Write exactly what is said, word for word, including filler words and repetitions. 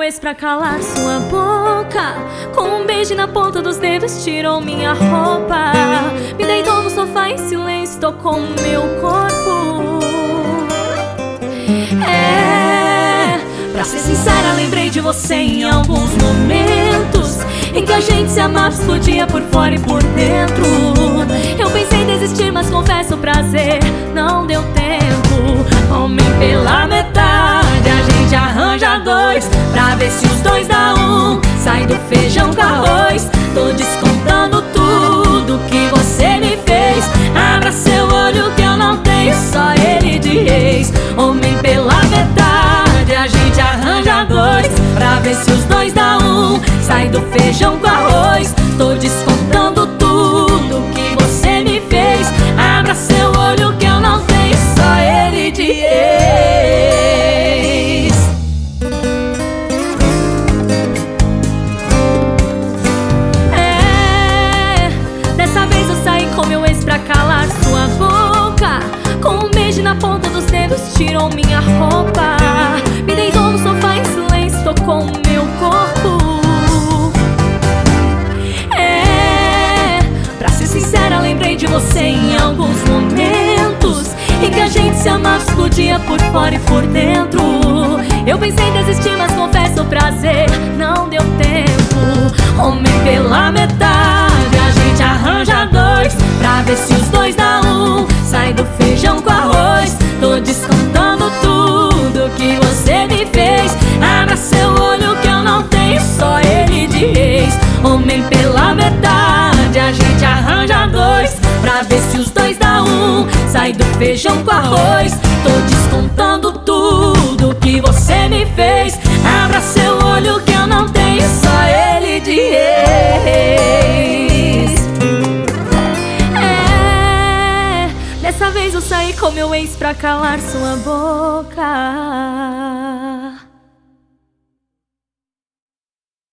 ex pra calar sua boca. Com um beijo na ponta dos dedos tirou minha roupa. Me deitou no sofá em silêncio, tocou meu corpo. É, pra ser sincera, lembrei de você em alguns momentos em que a gente se amava, explodia por fora e por dentro. Eu pensei em desistir, mas confesso, o prazer não deu tempo. Homem pela metade, a gente arranja dois, pra ver se os dois dá um. Sai do feijão com arroz, tô descontando tudo que você me fez. Abra seu olho que eu não tenho só ele de ex. Homem pela metade, a gente arranja dois, pra ver se os dois dá um. Sai do feijão com arroz, tô descontando tudo que você me fez. Abra seu olho que eu não tenho só ele de ex. É, dessa vez eu saí com meu ex pra calar sua boca. Com um beijo na ponta dos dedos tirou minha roupa. Me deitou no sofá em silêncio, tocou o meu corpo. Lembrei de você em alguns momentos em que a gente se amava, explodia por fora e por dentro. Eu pensei em desistir, mas confesso, o prazer não deu tempo. Homem pela metade, a gente arranja dois, pra ver se os dois dá um. Sai do feijão com arroz, tô descontando tudo que você me fez. Abra seu olho que eu não tenho só ele de ex. Homem pela metade, a gente arranja dois, pra ver se os dois dá um. Sai do feijão com arroz, tô descontando tudo que você me fez. Abra seu olho que eu não tenho só ele de ex. É, dessa vez eu saí com meu ex pra calar sua boca.